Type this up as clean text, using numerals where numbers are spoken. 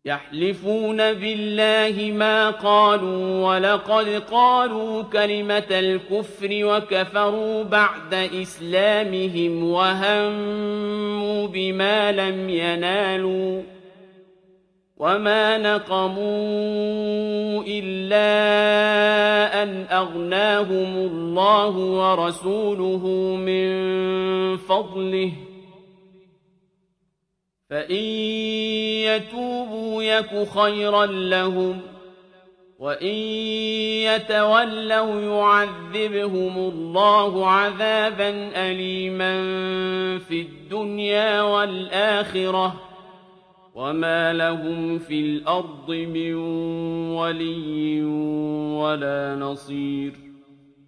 يحلفون بالله ما قالوا ولقد قالوا كلمة الكفر وكفروا بعد إسلامهم وهموا بما لم ينالوا وما نقموا إلا أن أغناهم الله ورسوله من فضله فإن يتوبوا يك خيرا لهم وإن يتولوا يعذبهم الله عذابا أليما في الدنيا والآخرة وما لهم في الأرض من ولي ولا نصير